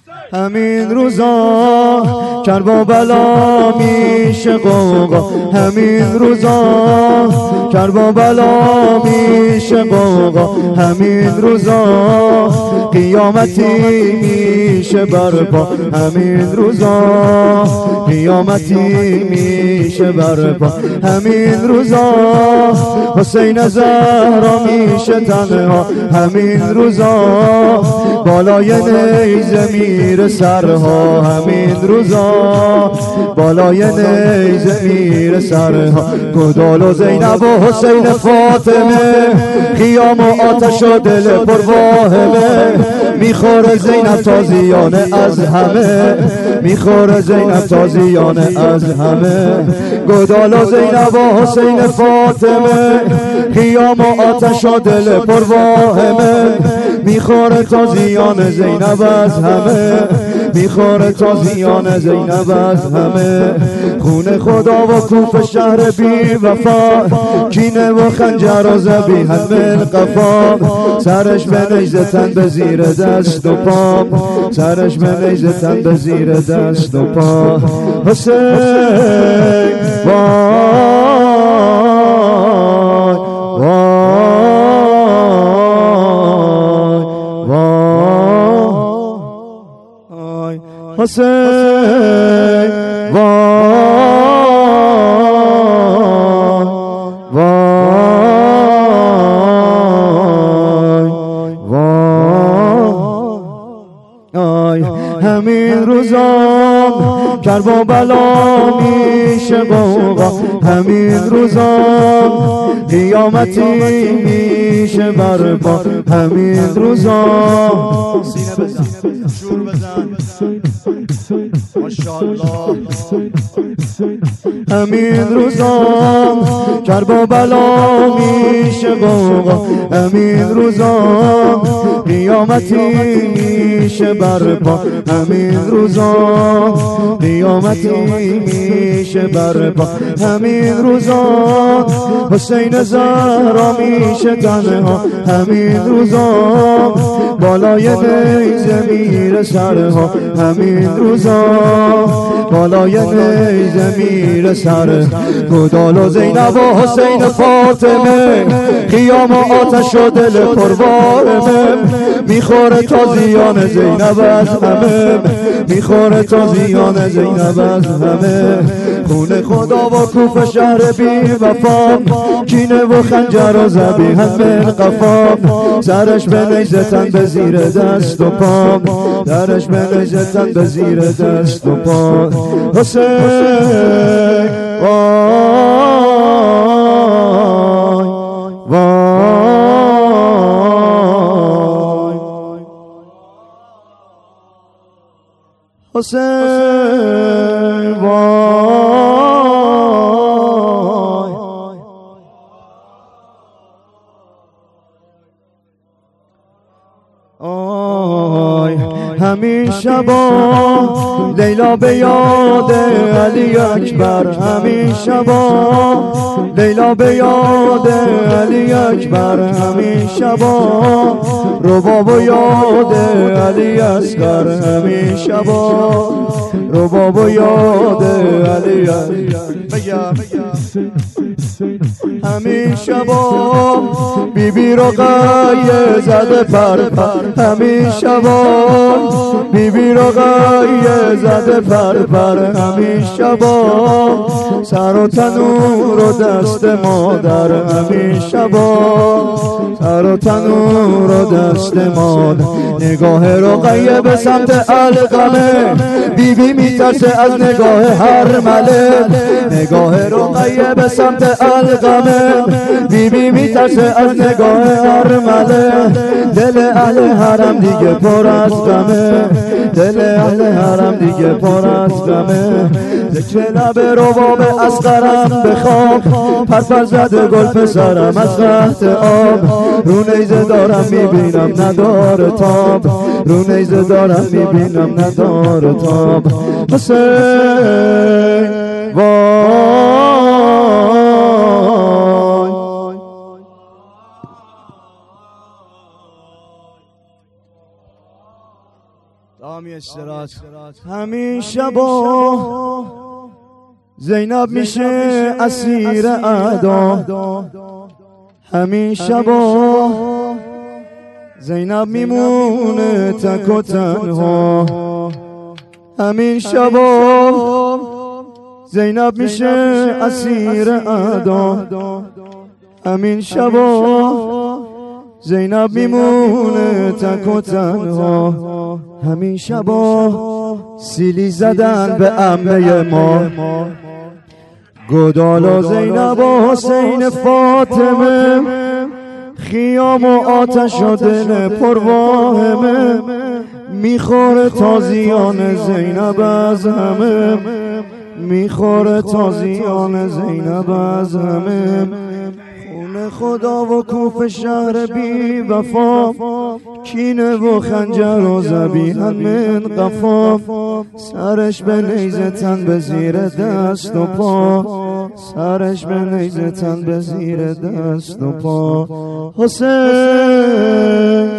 همین روزا کربلا میشه قوقا، همین روزا کربلا میشه قوقا، همین روزا قیامتی میشه برپا، همین روزا قیامتی میشه برپا، همین روزا حسین زهرا میشه تنها، همین روزا بالای نیزه میره سرها، همین روزا بالای نیزه میره سرها. گدال و زینب و حسین فاطمه، خیام و آتش و دل پر واهمه، میخوره زینب تازیانه از همه، میخوره زینب تازیانه از همه. گدال و زینب و حسین فاطمه، خیام و آتش و دل پر واهمه، میخوره تازیانه زینب از همه، میخوره تازیانه زینب از همه. خون خدا و کوف شهر بی وفا، کینه و خنجر و ذبیحه من قفا، سرش به نیزه تن به زیر دست و پا، سرش به نیزه تن به زیر دست و پا. حسین وای وای حسین همین روزا کربلا میشه قوقا، همین روزا قیامتی میشه برپا، همین روزا سینه بزن شور بزن ماشاءالله. همین روزا کربلا میشه قوقا، همین روزا قیامتی میشه برپا، همین روزا قیامتی میشه برپا، همین روزا حسین زهرا میشه تنها، همین روزا بالای نیزه میره سرها، همین روزا بالای نیزه میره سر. گدال و زینب و حسین فاطمه، خیام و آتش و دل پروارمه، میخوره تازیان زینب از همه، میخوره تازیان زینب از همه. خون خدا و کوف شهر بی وفا، کینه و خنجر و ذبیحه من قفا، سرش به نیزه تن به زیر دست و پا، سرش به نیزه تن به زیر دست و پا. حسین وای وای حسین وای همین شبا لیلا به یاد علی اکبر، همین شبا لیلا به یاد علی اکبر، همین شبا رباب و یاد علی اصغر، همین شبا رباب و یاد علی اصغر. همین شبا بیبی رقیه زده پر پر، همین شبا بیبی رقیه زده پر پر، همین شبا سر و تنور و دست مادر، همین شبا سر و تنور و دست مادر. نگاه رقیه به سمت علقمه، بیبی میترسه از نگاه هر مله، نگاه رقیه به سمت علقمه، بیبی میترسه از نگاه هر مله. دل اهل حرم دیگه پر از غمه، دل اهل حرم دیگه پر از غمه. ذکر لب رباب اصغرم بخواب، پرپر زده گل پسرم از قحط آب، رو نیزه دارم میبینم نداره تاب، رو نیزه دارم میبینم نداره تاب. حسین وای دامیه همین شبا زینب میشه اسیر اعدا، همین شبا زینب میمونه تک و تنها، همین شبا زینب میشه اسیر اعدا، همین شبا زینب میمونه تک و تنها، همین شبا سیلی زدن به عمه ما، گدالا زینب و حسین فاطمه، خیام و آتش و دل پرواهمه، میخوره تازیان زینب از همه، میخوره تازیان زینب از همه، خون خدا و کوف شهر بی وفا، کینه و خنجر و ذبیحاً من قفا، سرش به نیزه تن به زیر دست و پا، سرش به نیزه تن به زیر دست و پا، حسین